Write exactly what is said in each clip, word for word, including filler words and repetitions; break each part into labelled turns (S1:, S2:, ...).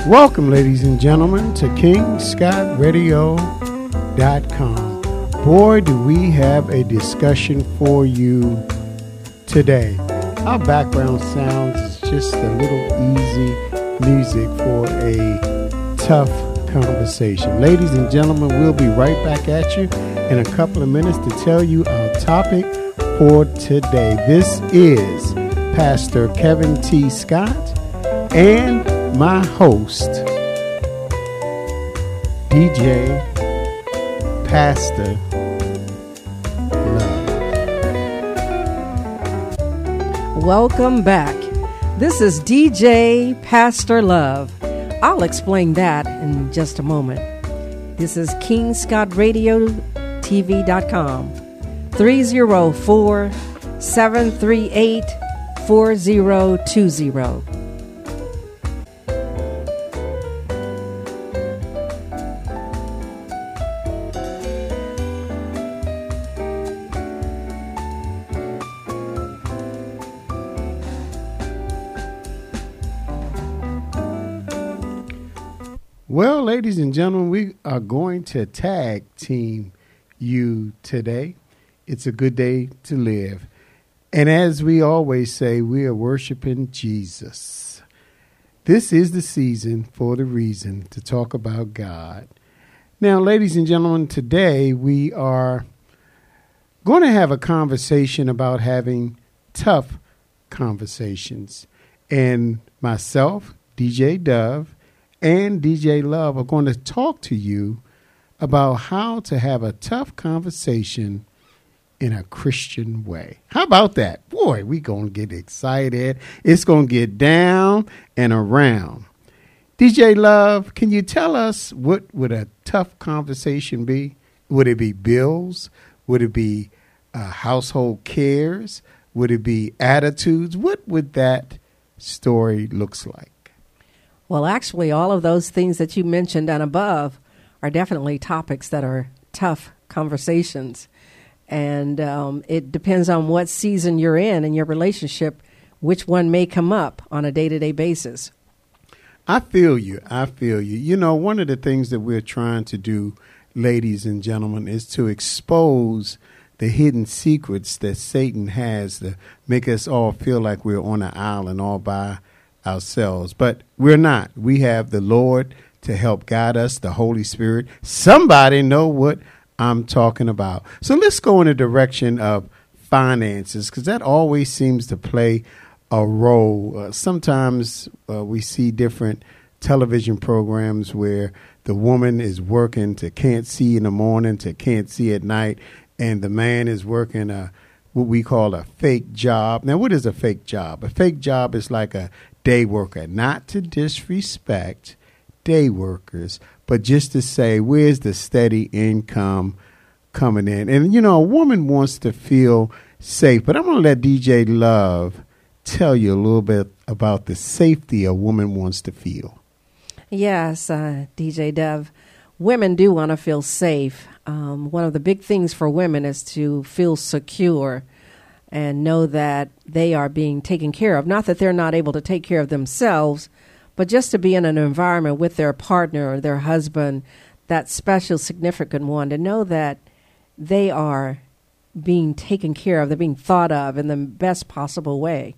S1: Welcome, ladies and gentlemen, to king scott radio dot com. Boy, do we have a discussion for you today. Our background sounds is just a little easy music for a tough conversation. Ladies and gentlemen, we'll be right back at you in a couple of minutes to tell you our topic for today. This is Pastor Kevin T. Scott and my host, D J Pastor Love.
S2: Welcome back. This is D J Pastor Love. I'll explain that in just a moment. This is king scott radio t v dot com. three oh four, seven three eight, four oh two oh.
S1: Well, ladies and gentlemen, we are going to tag team you today. It's a good day to live. And as we always say, we are worshiping Jesus. This is the season for the reason to talk about God. Now, ladies and gentlemen, today we are going to have a conversation about having tough conversations. And myself, D J Dove, and D J Love are going to talk to you about how to have a tough conversation in a Christian way. How about that? Boy, we going to get excited. It's going to get down and around. D J Love, can you tell us what would a tough conversation be? Would it be bills? Would it be uh, household cares? Would it be attitudes? What would that story looks like?
S2: Well, actually, all of those things that you mentioned and above are definitely topics that are tough conversations. And um, it depends on what season you're in in your relationship, which one may come up on a day-to-day basis.
S1: I feel you. I feel you. You know, one of the things that we're trying to do, ladies and gentlemen, is to expose the hidden secrets that Satan has to make us all feel like we're on an island all by ourselves. But we're not. We have the Lord to help guide us, the Holy Spirit. Somebody know what I'm talking about. So let's go in the direction of finances, because that always seems to play a role. Uh, sometimes uh, we see different television programs where the woman is working to can't see in the morning to can't see at night, and the man is working a what we call a fake job. Now, what is a fake job? A fake job is like a day worker, not to disrespect day workers, but just to say, where's the steady income coming in? And, you know, a woman wants to feel safe, but I'm going to let D J Love tell you a little bit about the safety a woman wants to feel.
S2: Yes, uh, D J Dove, women do want to feel safe. Um, one of the big things for women is to feel secure and know that they are being taken care of. Not that they're not able to take care of themselves, but just to be in an environment with their partner or their husband, that special, significant one, to know that they are being taken care of, they're being thought of in the best possible way.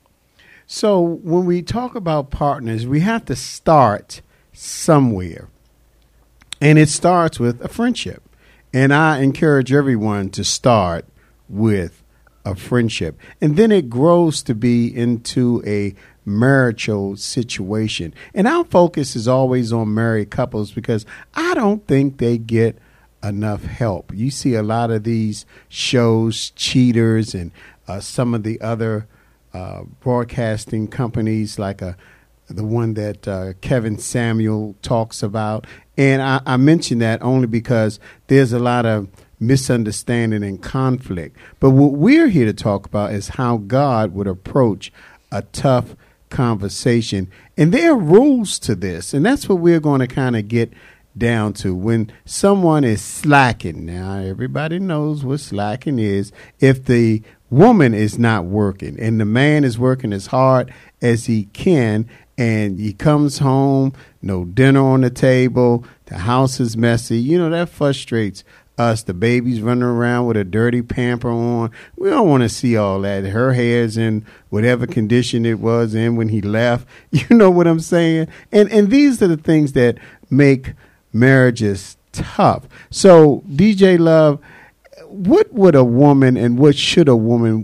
S1: So when we talk about partners, we have to start somewhere. And it starts with a friendship. And I encourage everyone to start with a friendship. And then it grows to be into a marital situation. And our focus is always on married couples because I don't think they get enough help. You see a lot of these shows, Cheaters, and uh, some of the other uh, broadcasting companies like a, the one that uh, Kevin Samuel talks about. And I, I mention that only because there's a lot of misunderstanding and conflict. But what we're here to talk about is how God would approach a tough conversation. And there are rules to this. And that's what we're going to kind of get down to. When someone is slacking, now everybody knows what slacking is. If the woman is not working and the man is working as hard as he can and he comes home, no dinner on the table, the house is messy. You know, that frustrates us. The baby's running around with a dirty pamper on. We don't want to see all that. Her hair's in whatever condition it was in when he left. You know what I'm saying? And and these are the things that make marriages tough. So, D J Love, what would a woman and what should a woman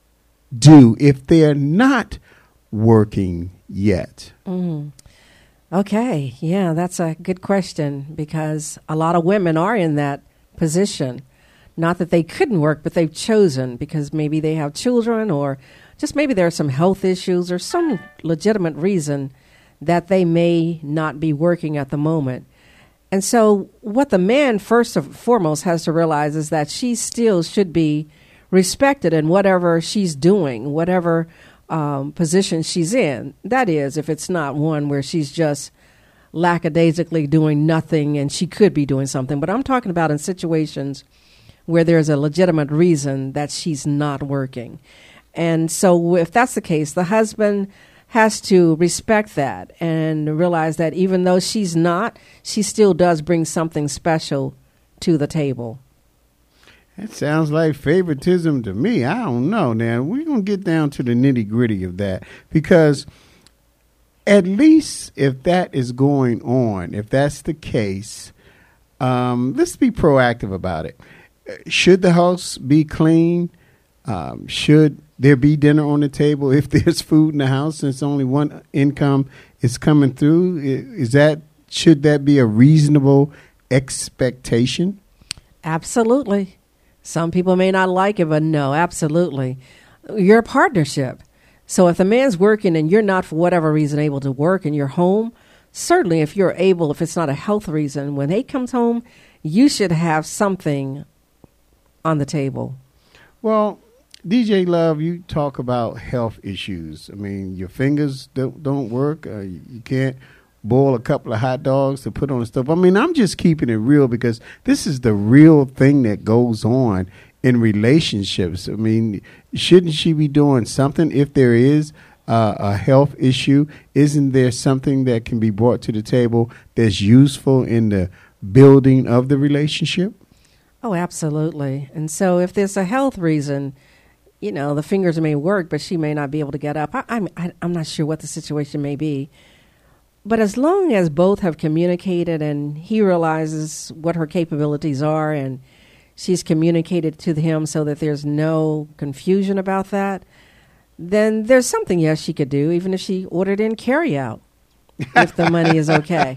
S1: do if they're not working yet?
S2: Mm. Okay, yeah, that's a good question, because a lot of women are in that position. Not that they couldn't work, but they've chosen because maybe they have children, or just maybe there are some health issues or some legitimate reason that they may not be working at the moment. And so what the man first and foremost has to realize is that she still should be respected in whatever she's doing, whatever um, position she's in. That is, if it's not one where she's just lackadaisically doing nothing and she could be doing something. But I'm talking about in situations where there's a legitimate reason that she's not working. And so if that's the case, the husband has to respect that and realize that even though she's not, she still does bring something special to the table.
S1: That sounds like favoritism to me. I don't know. Now, we're going to get down to the nitty gritty of that, because at least if that is going on, if that's the case, um, let's be proactive about it. Should the house be clean? Um, should there be dinner on the table if there's food in the house, since only one income is coming through? Is that, should that be a reasonable expectation?
S2: Absolutely. Some people may not like it, but no, absolutely. You're a partnership. So if the man's working and you're not, for whatever reason, able to work and you're home, certainly if you're able, if it's not a health reason, when he comes home, you should have something on the table.
S1: Well, D J Love, you talk about health issues. I mean, your fingers don't, don't work. Uh, you can't boil a couple of hot dogs to put on the stove. I mean, I'm just keeping it real, because this is the real thing that goes on in relationships. I mean, shouldn't she be doing something if there is uh, a health issue? Isn't there something that can be brought to the table that's useful in the building of the relationship?
S2: Oh, absolutely. And so if there's a health reason, you know, the fingers may work, but she may not be able to get up. I, I'm, I, I'm not sure what the situation may be. But as long as both have communicated and he realizes what her capabilities are and she's communicated to him so that there's no confusion about that, then there's something, yes, she could do, even if she ordered in carry out, if the money is okay.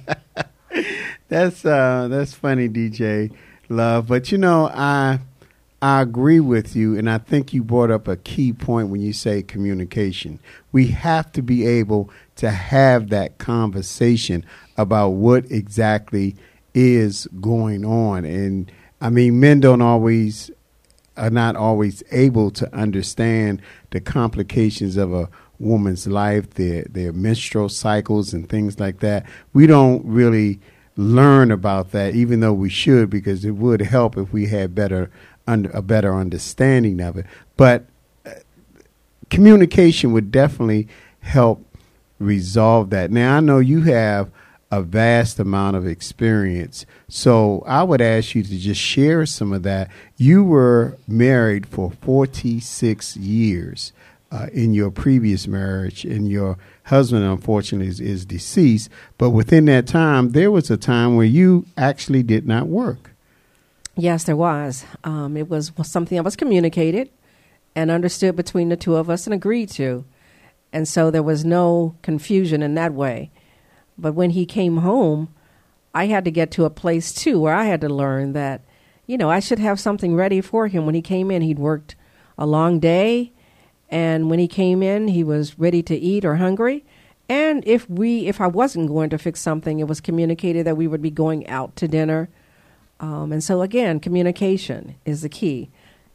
S1: That's uh, that's funny, D J Love. But, you know, I I agree with you, and I think you brought up a key point when you say communication. We have to be able to have that conversation about what exactly is going on. And, I mean, men don't always, are not always able to understand the complications of a woman's life, their, their menstrual cycles and things like that. We don't really learn about that, even though we should, because it would help if we had better under a better understanding of it. But uh, communication would definitely help resolve that. Now, I know you have a vast amount of experience, so I would ask you to just share some of that. You were married for forty-six years uh, in your previous marriage, and your husband, unfortunately, is, is deceased. But within that time, there was a time where you actually did not work.
S2: Yes, there was. Um, it was something that was communicated and understood between the two of us and agreed to. And so there was no confusion in that way. But when he came home, I had to get to a place, too, where I had to learn that, you know, I should have something ready for him. When he came in, he'd worked a long day. And when he came in, he was ready to eat or hungry. And if we, if I wasn't going to fix something, it was communicated that we would be going out to dinner. Um, and so, again, communication is the key.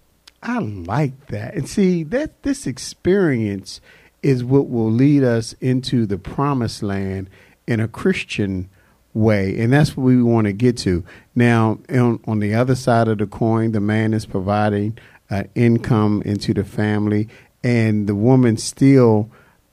S1: I like that. And see, that this experience is what will lead us into the promised land in a Christian way. And that's what we want to get to. Now, on, on the other side of the coin, the man is providing uh, income into the family, and the woman still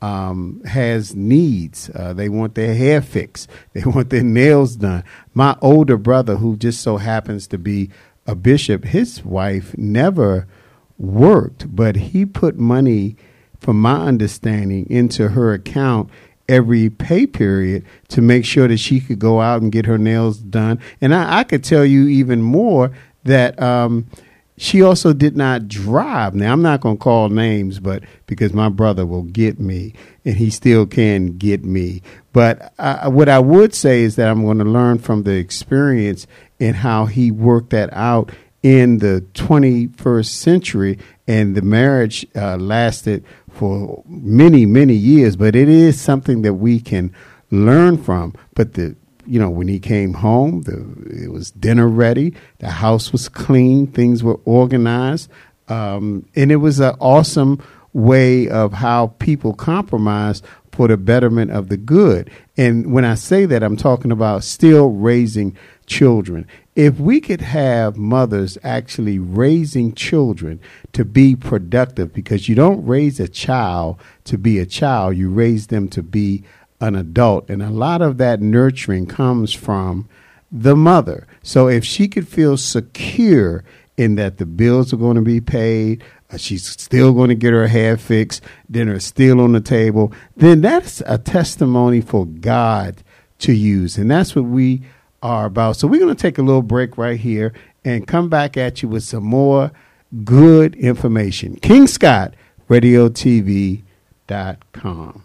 S1: um, has needs. Uh, they want their hair fixed. They want their nails done. My older brother, who just so happens to be a bishop, his wife never worked, but he put money, from my understanding, into her account every pay period to make sure that she could go out and get her nails done. And I, I could tell you even more that um, she also did not drive. Now, I'm not going to call names, but because my brother will get me, and he still can get me. But I, what I would say is that I'm going to learn from the experience and how he worked that out in the twenty-first century, and the marriage uh, lasted for many, many years. But it is something that we can learn from. But the you know, when he came home, the, it was dinner ready. The house was clean. Things were organized. Um, and it was an awesome way of how people compromise for the betterment of the good. And when I say that, I'm talking about still raising children. If we could have mothers actually raising children to be productive, because you don't raise a child to be a child, you raise them to be an adult. And a lot of that nurturing comes from the mother. So if she could feel secure in that the bills are going to be paid, uh, she's still going to get her hair fixed, dinner is still on the table, then that's a testimony for God to use. And that's what we are about. So we're going to take a little break right here and come back at you with some more good information. King Scott Radio T V dot com.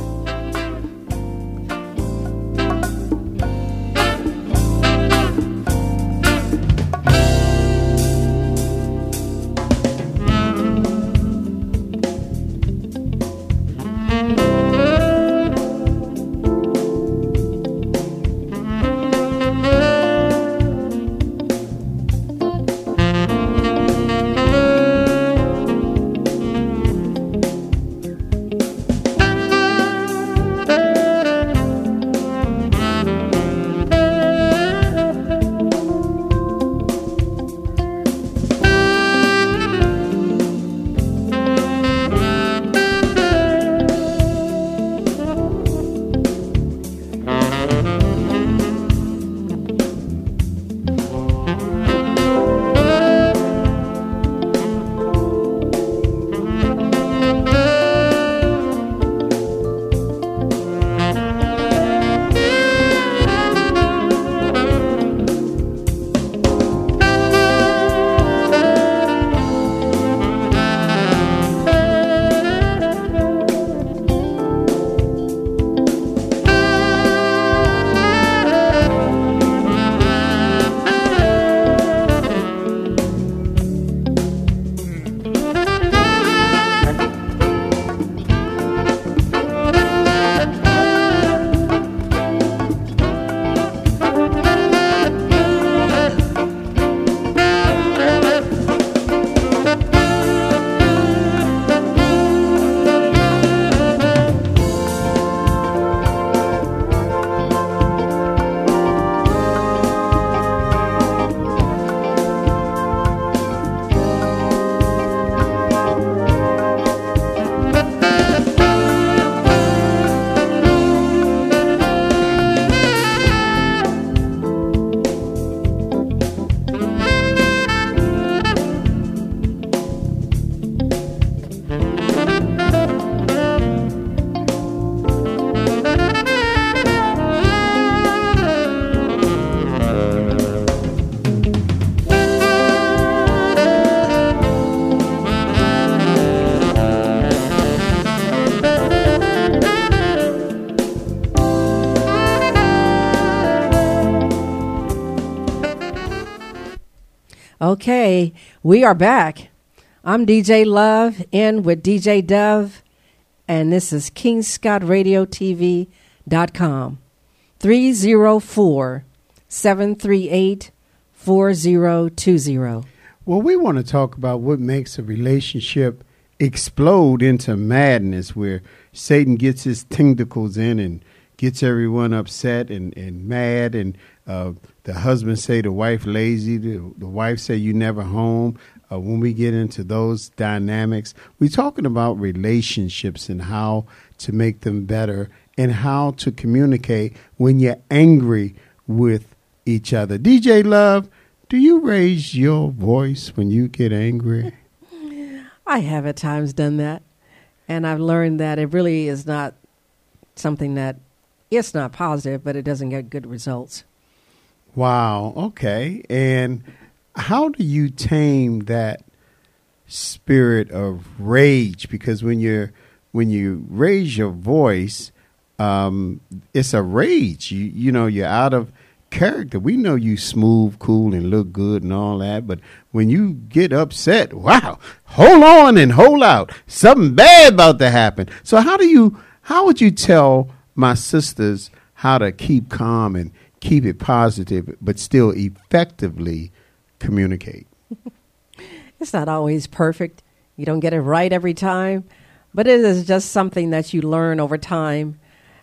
S2: Okay, we are back. I'm D J Love in with D J Dove, and this is King Scott Radio T V dot com. three oh four, seven three eight, four oh two oh.
S1: Well, we want to talk about what makes a relationship explode into madness, where Satan gets his tentacles in and gets everyone upset and, and mad, and uh, the husband say the wife lazy, the, the wife say you never home. Uh, when we get into those dynamics, we're talking about relationships and how to make them better, and how to communicate when you're angry with each other. D J Love, do you raise your voice when you get angry?
S2: I have at times done that, and I've learned that it really is not something that, it's not positive, but it doesn't get good results.
S1: Wow, okay. And how do you tame that spirit of rage? Because when you're when you raise your voice, um, it's a rage. You you know, you're out of character. We know you smooth, cool, and look good and all that, but when you get upset, wow, hold on and hold out. Something bad about to happen. So how do you how would you tell my sisters how to keep calm and keep it positive, but still effectively communicate?
S2: It's not always perfect. You don't get it right every time, but it is just something that you learn over time.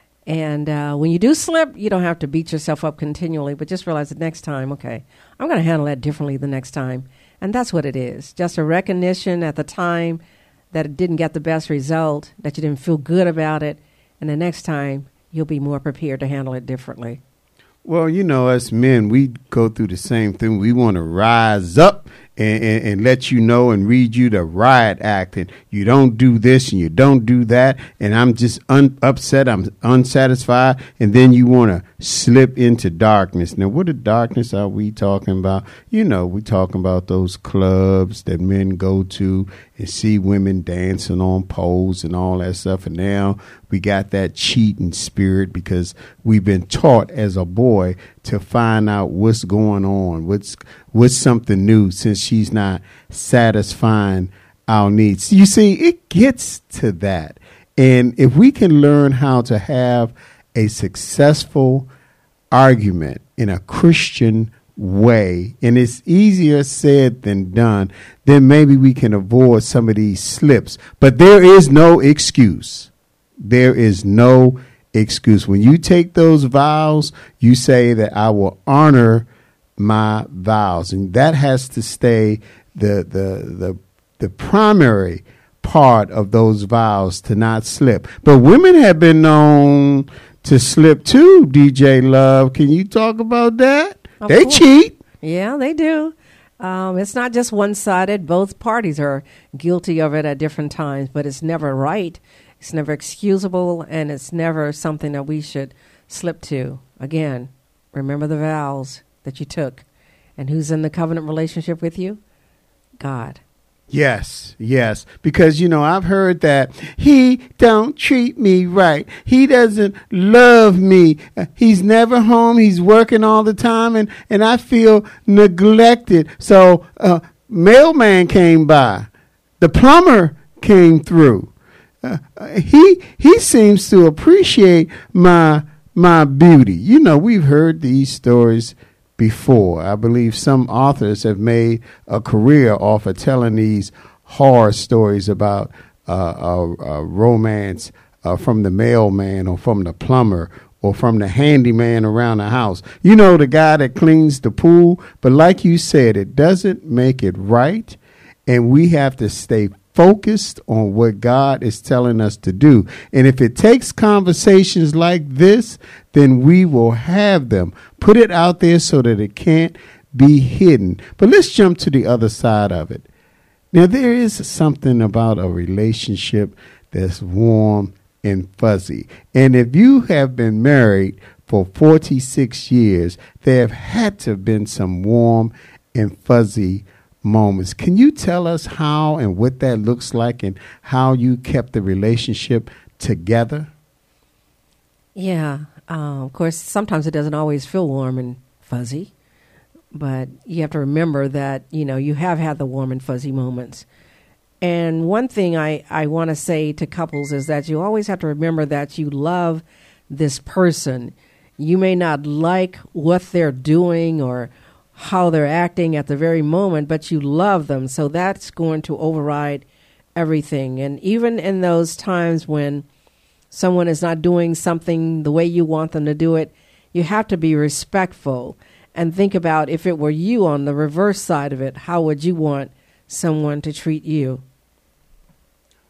S2: And uh, when you do slip, you don't have to beat yourself up continually, but just realize the next time, okay, I'm going to handle that differently the next time. And that's what it is. Just a recognition at the time that it didn't get the best result, that you didn't feel good about it. And the next time, you'll be more prepared to handle it differently.
S1: Well, you know, us men, we go through the same thing. We want to rise up and, and, and let you know and read you the riot act. And you don't do this and you don't do that. And I'm just un- upset. I'm unsatisfied. And then you want to slip into darkness. Now, what the darkness are we talking about? You know, we're talking about those clubs that men go to and see women dancing on poles and all that stuff. And now we got that cheating spirit because we've been taught as a boy to find out what's going on, what's what's something new, since she's not satisfying our needs. You see, it gets to that. And if we can learn how to have a successful argument in a Christian way, and it's easier said than done, then maybe we can avoid some of these slips. But there is no excuse. There is no excuse. When you take those vows, you say that I will honor my vows, and that has to stay the the the the primary part of those vows, to not slip. But women have been known to slip too, D J Love. Can you talk about that?
S2: Of
S1: they
S2: course.
S1: cheat.
S2: Yeah, they do. Um, it's not just one-sided. Both parties are guilty of it at different times, but it's never right. It's never excusable, and it's never something that we should slip to. Again, remember the vows that you took. And who's in the covenant relationship with you? God.
S1: Yes, yes. Because, you know, I've heard that he don't treat me right. He doesn't love me. Uh, he's never home. He's working all the time, and, and I feel neglected. So uh, mailman came by. The plumber came through. Uh, he he seems to appreciate my my beauty. You know, we've heard these stories before. I believe some authors have made a career off of telling these horror stories about uh, a, a romance uh, from the mailman or from the plumber or from the handyman around the house. You know, the guy that cleans the pool. But like you said, it doesn't make it right, and we have to stay focused on what God is telling us to do. And if it takes conversations like this, then we will have them. Put it out there so that it can't be hidden. But let's jump to the other side of it. Now, there is something about a relationship that's warm and fuzzy. And if you have been married for forty-six years, there have had to have been some warm and fuzzy moments. Can you tell us how and what that looks like and how you kept the relationship together?
S2: Yeah. Uh, of course, sometimes it doesn't always feel warm and fuzzy, but you have to remember that, you know, you have had the warm and fuzzy moments. And one thing I, I want to say to couples is that you always have to remember that you love this person. You may not like what they're doing or how they're acting at the very moment, but you love them. So that's going to override everything. And even in those times when someone is not doing something the way you want them to do it, you have to be respectful and think about, if it were you on the reverse side of it, how would you want someone to treat you?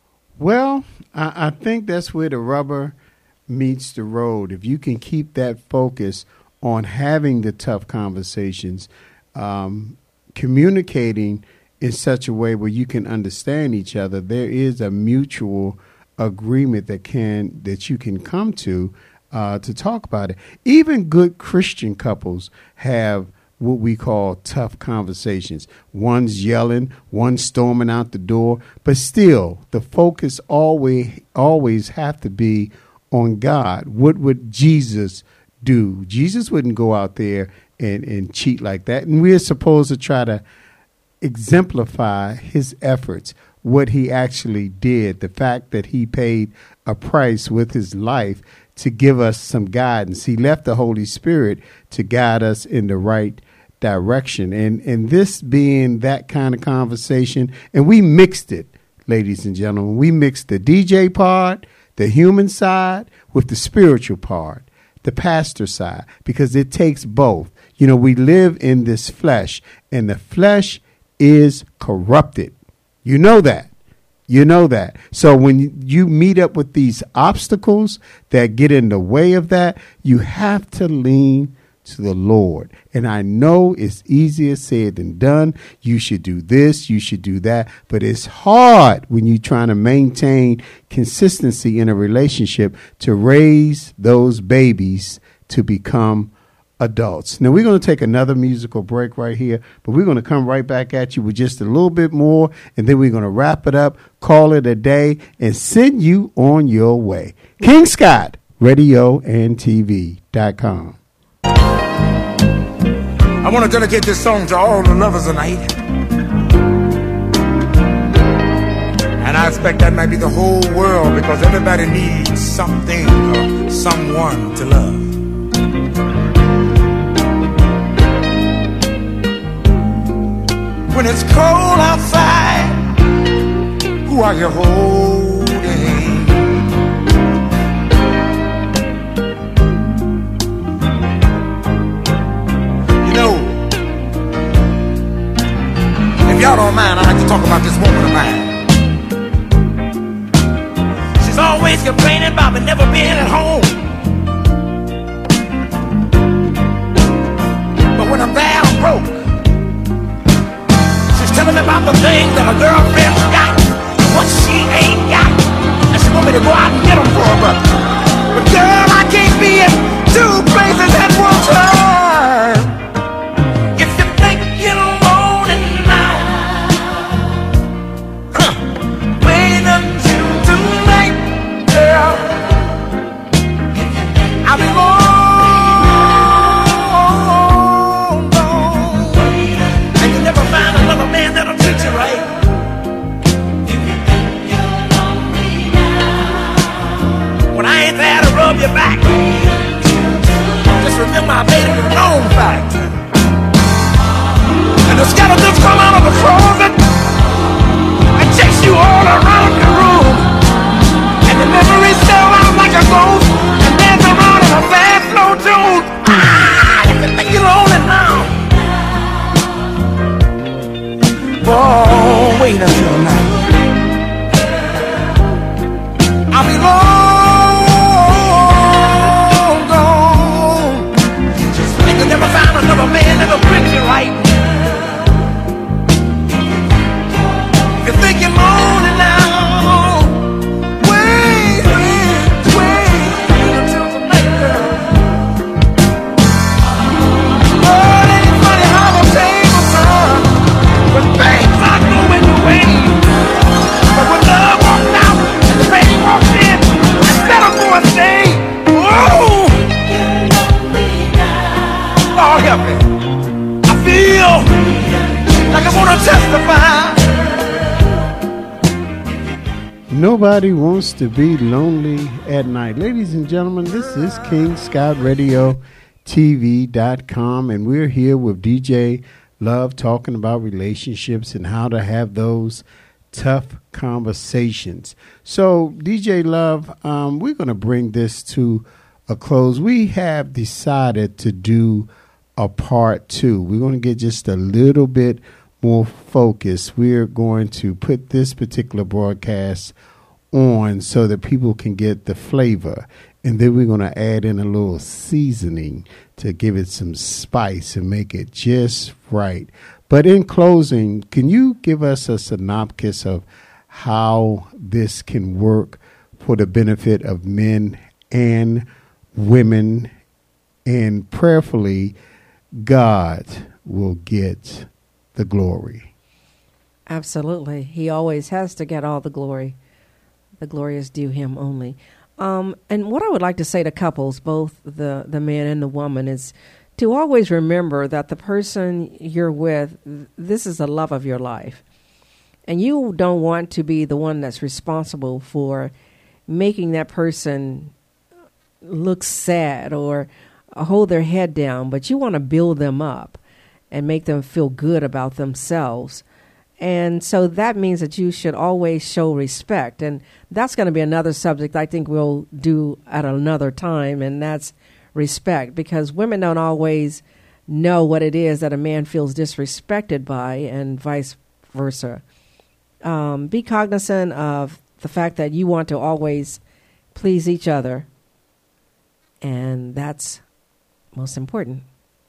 S1: Well, I, I think that's where the rubber meets the road. If you can keep that focus on having the tough conversations, um, communicating in such a way where you can understand each other, there is a mutual agreement that can that you can come to uh, to talk about it. Even good Christian couples have what we call tough conversations. One's yelling, one's storming out the door, but still the focus always always have to be on God. What would Jesus do? Jesus wouldn't go out there and, and cheat like that. And we're supposed to try to exemplify his efforts, what he actually did, the fact that he paid a price with his life to give us some guidance. He left the Holy Spirit to guide us in the right direction. And, and this being that kind of conversation, and we mixed it, ladies and gentlemen, we mixed the D J part, the human side, with the spiritual part, the pastor side, because it takes both. You know, we live in this flesh, and the flesh is corrupted. You know that. You know that. So when you meet up with these obstacles that get in the way of that, you have to lean to the Lord. And I know it's easier said than done. You should do this, you should do that. But it's hard when you're trying to maintain consistency in a relationship to raise those babies to become adults. Now, we're going to take another musical break right here, but we're going to come right back at you with just a little bit more, and then we're going to wrap it up, call it a day, and send you on your way. King Scott, radio and T V dot com.
S3: I want to dedicate this song to all the lovers tonight. And I expect that might be the whole world, because everybody needs something or someone to love. When it's cold outside, who are you holding? You know, if y'all don't mind, I'd like to talk about this woman of mine. She's always complaining about me never being at home. But when I'm there, I'm broke. Telling me about the things that a girlfriend's got, what she ain't got, and she want me to go out and get them for her, but, but girl, I can't be in two places at one time. If you think you're lonely now, huh, wait until tonight, girl. I'll be more. Your back. Just remember I made it a known fact. And the skeletons come out of the closet and chase you all around the room. And the memories sell out like a ghost and dance around in a fast slow tune. Ah, if you think you're lonely now, oh, wait until night. I'll be long. Never found another man that'll treat you right. If you think you're lonely now, wait, wait, wait until tonight, girl. Oh, it ain't funny how the tables turn when things are going your way. But when love walks out and the pain walks in, instead of going stay, whoa. Oh, help me. I feel like I want to testify.
S1: Nobody wants to be lonely at night. Ladies and gentlemen, this is King Scott Radio T V dot com, and we're here with D J Love talking about relationships and how to have those tough conversations. So, D J Love, um, we're going to bring this to a close. We have decided to do a part two. We're going to get just a little bit more focused. We're going to put this particular broadcast on so that people can get the flavor. And then we're going to add in a little seasoning to give it some spice and make it just right. But in closing, can you give us a synopsis of how this can work for the benefit of men and women, and prayerfully God will get the glory?
S2: Absolutely. He always has to get all the glory. The glory is due him only. Um, and what I would like to say to couples, both the, the man and the woman, is to always remember that the person you're with, this is the love of your life. And you don't want to be the one that's responsible for making that person look sad or hold their head down, but you want to build them up and make them feel good about themselves. And so that means that you should always show respect. And that's going to be another subject I think we'll do at another time, and that's respect, because women don't always know what it is that a man feels disrespected by, and vice versa. Um, be cognizant of the fact that you want to always please each other, and that's most important.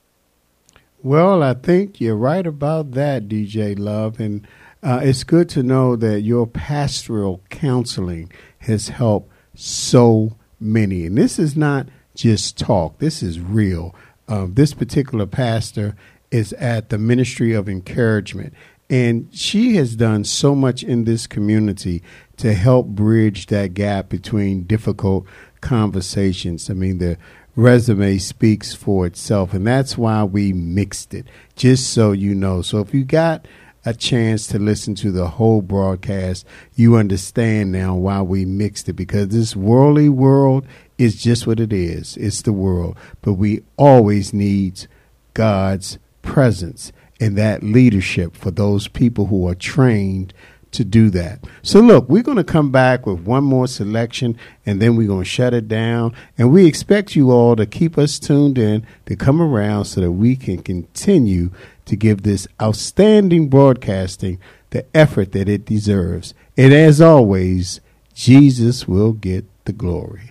S1: Well, I think you're right about that, D J Love, and uh, it's good to know that your pastoral counseling has helped so many. And this is not just talk. This is real. Uh, this particular pastor is at the Ministry of Encouragement, and she has done so much in this community to help bridge that gap between difficult conversations. I mean, the resume speaks for itself, and that's why we mixed it, just so you know. So if you got a chance to listen to the whole broadcast, you understand now why we mixed it, because this worldly world is just what it is. It's the world, but we always need God's presence and that leadership for those people who are trained to do that. So look, we're going to come back with one more selection, and then we're going to shut it down. And we expect you all to keep us tuned in, to come around so that we can continue to give this outstanding broadcasting the effort that it deserves. And as always, Jesus will get the glory.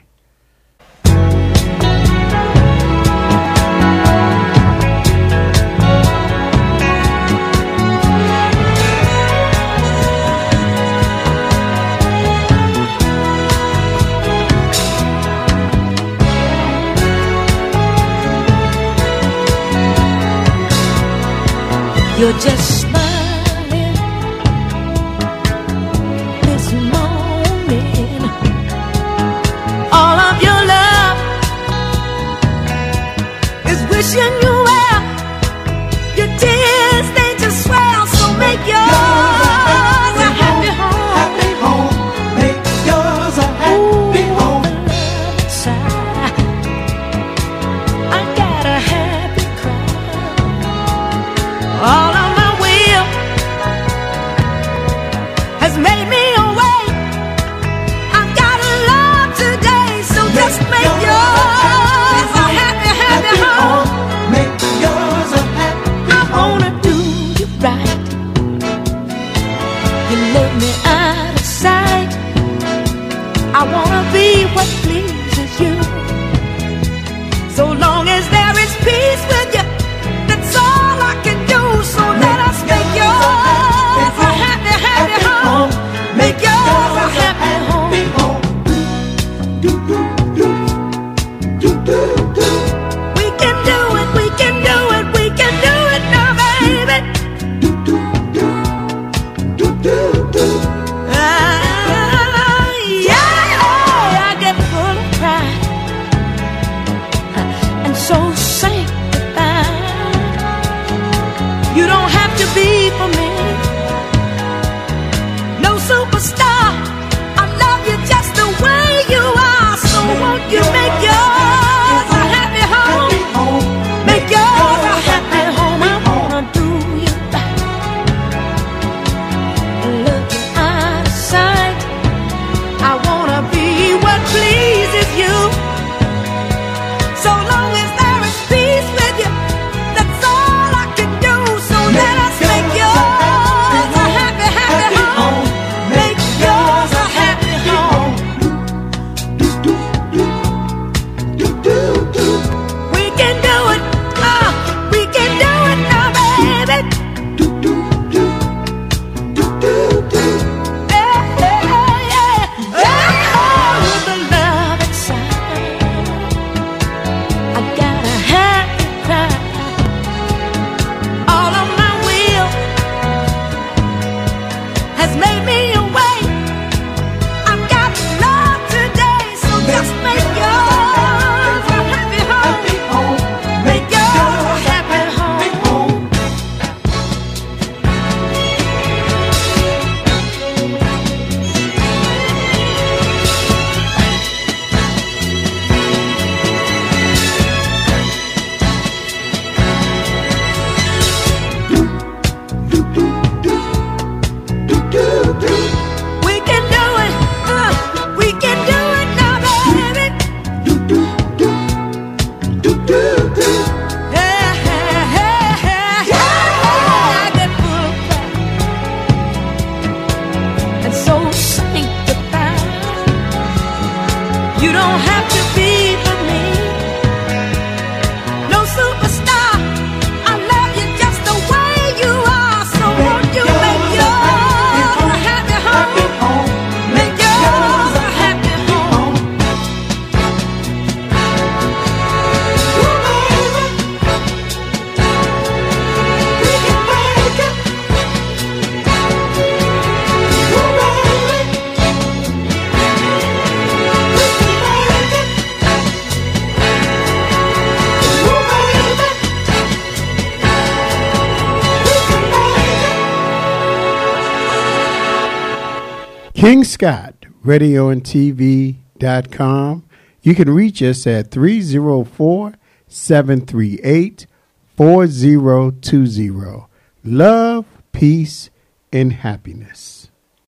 S4: You're just smiling this morning. All of your love is wishing you well. Your tears, they just swell. So make yours a happy home.
S3: Happy home. Make yours a happy home.
S4: Inside, I got a happy cry. All of my will has made me awake. I've got a love today, so just make yours a happy, happy home.
S3: Make
S1: King Scott, radio and T V dot com. You can reach us at three oh four, seven three eight, four oh two oh. Love, peace, and happiness.